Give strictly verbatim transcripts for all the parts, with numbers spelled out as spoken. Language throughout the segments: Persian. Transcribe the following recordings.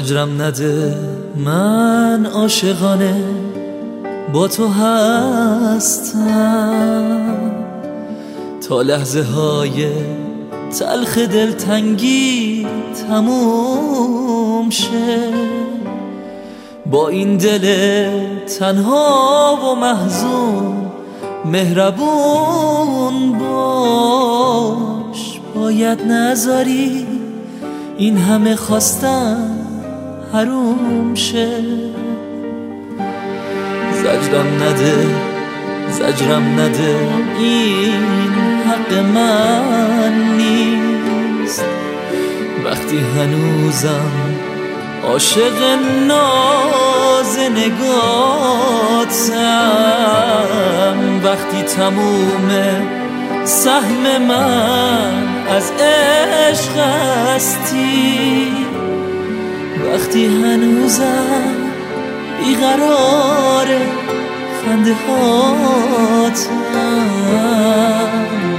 زجرم نده من عاشقانه با تو هستم تا لحظه های تلخ دلتنگی تموم شه. با این دل تنها و محزون مهربون باش، باید نذاری این همه خواستم حروم شه. زجرم نده زجرم نده این حق من نیست وقتی هنوزم عاشق ناز نگاتم، وقتی تموم سهم من از عشق هستی، وقتی هنوزم بیقرار خنده هاتم.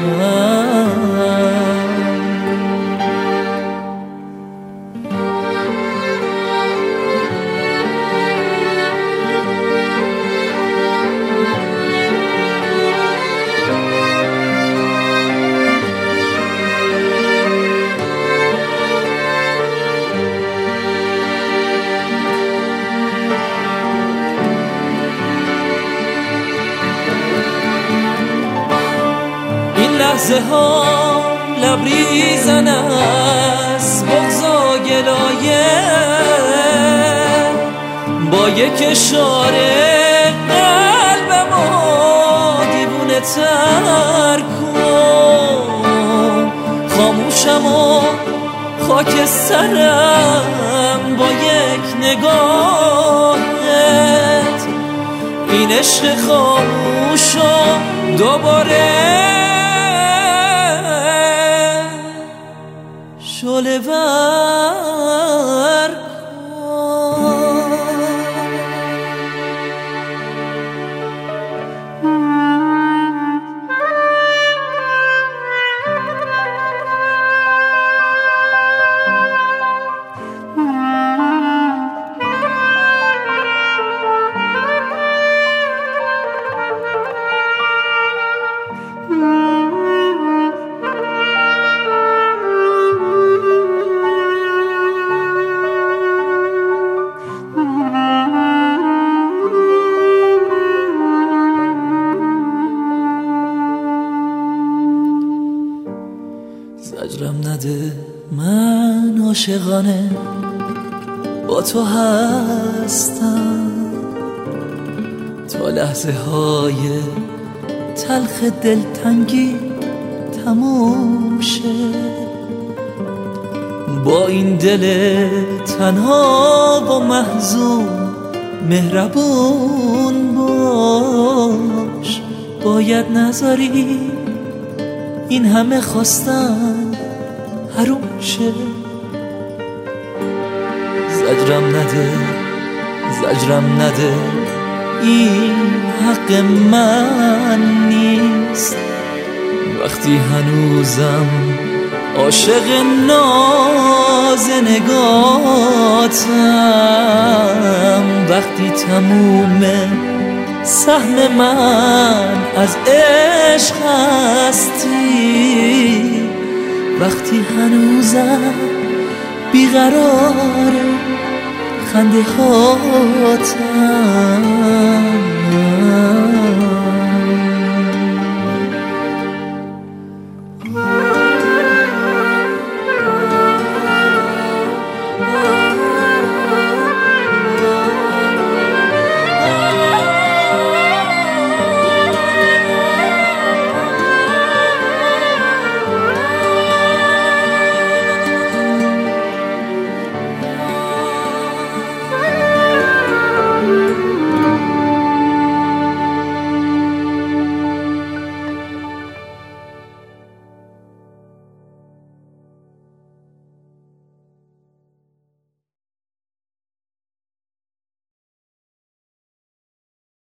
لحظه ها لبریزن از بغض و گلایه، با یک اشاره قلبمو دیوونه تر کن. خاموشم و خاک سرم با یک نگاهت، این عشق خاموشو دوباره شعله ور زجرم نده من عاشقانه با تو هستم تا لحظه های تلخ دلتنگی تموم شه. با این دل تنها و محزون مهربون باش، باید نذاری این همه خواستم حروم شه. زجرم نده زجرم نده این حق من نیست وقتی هنوزم عاشق ناز نگاتم، وقتی تموم سهم من از عشق هستی، وقتی هنوزم بیقرار خنده هاتم.